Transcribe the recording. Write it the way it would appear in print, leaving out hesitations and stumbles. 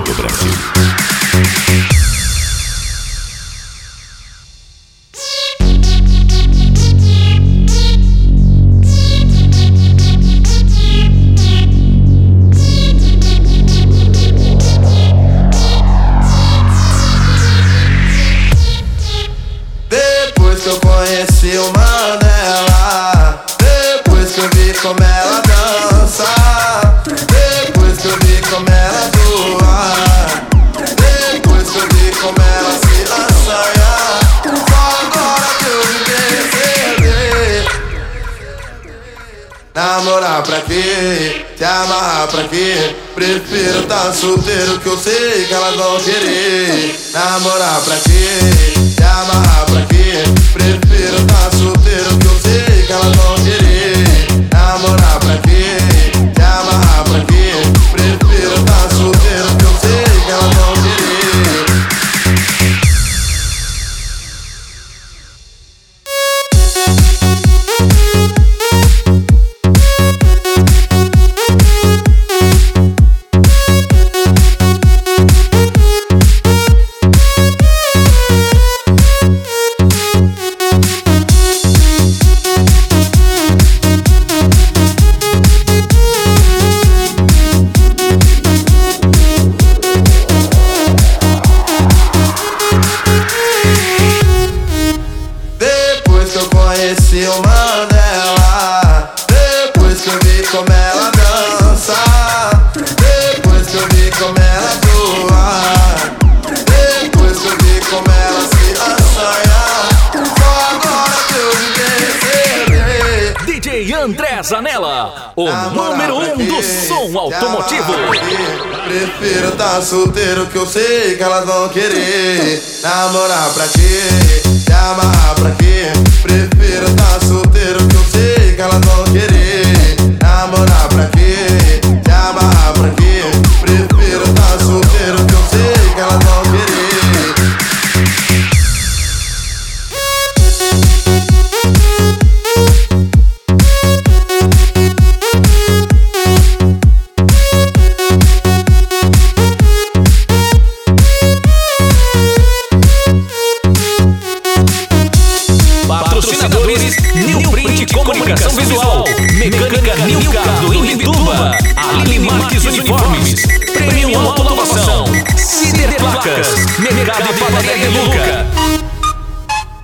todo o Brasil. Depois que eu conheci o Mandela, depois que eu vi como ela dança, depois que eu vi como ela atua, depois que eu vi como ela se assanha, só agora que eu me percebi. Namorar pra quê? Se amarrar pra quê? Prefiro tá solteiro que eu sei que elas vão querer. Namorar pra quê? Se amarrar pra quê? Prefiro tá solteiro que eu sei que elas vão querer. Namorar pra quê? Se amarrar pra quê? Prefiro tá solteiro que eu sei que elas vão querer. Depois que eu conheci o Mandela, depois que eu vi como ela dança, depois que eu vi como ela atua, depois que eu vi como ela se assanha, só agora que eu me percebi. DJ André Zanella, o número 1 do som automotivo. Prefiro tá solteiro que eu sei que elas vão querer. Namorar pra quê? Se amarrar pra quê? Prefiro tá solteiro que eu sei que elas vão querer. Namorar pra quê? Se amarrar pra quê? Prefiro tá solteiro que eu sei que elas vão querer. Patrocinadores New Print Comunicação Visual, Mecânica Nilca do Imbituba, Aline Marques Uniformes, Prêmio Autolavação, Cider Placas, Mercado e Padaria de Luca,